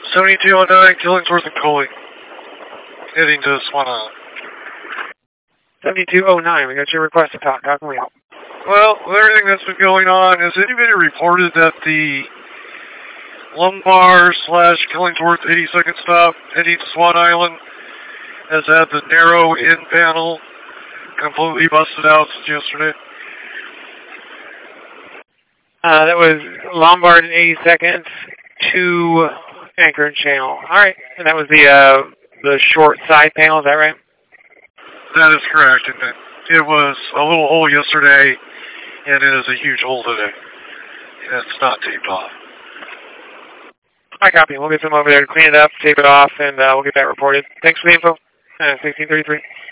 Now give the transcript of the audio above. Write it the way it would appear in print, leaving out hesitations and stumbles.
7209, Killingsworth and Coley. Heading to Swan Island. 7209, we got your request to talk. How can we help? Well, with everything that's been going on, has anybody reported that the Lumbar/Killingsworth 82nd stop heading to Swan Island has had the narrow end panel completely busted out since yesterday? That was Lombard and 82nd to Anchorage Channel. All right, and that was the short side panel, is that right? That is correct. It was a little hole yesterday, and it is a huge hole today. It's not taped off. I copy. We'll get them over there to clean it up, tape it off, and we'll get that reported. Thanks for the info. 1633.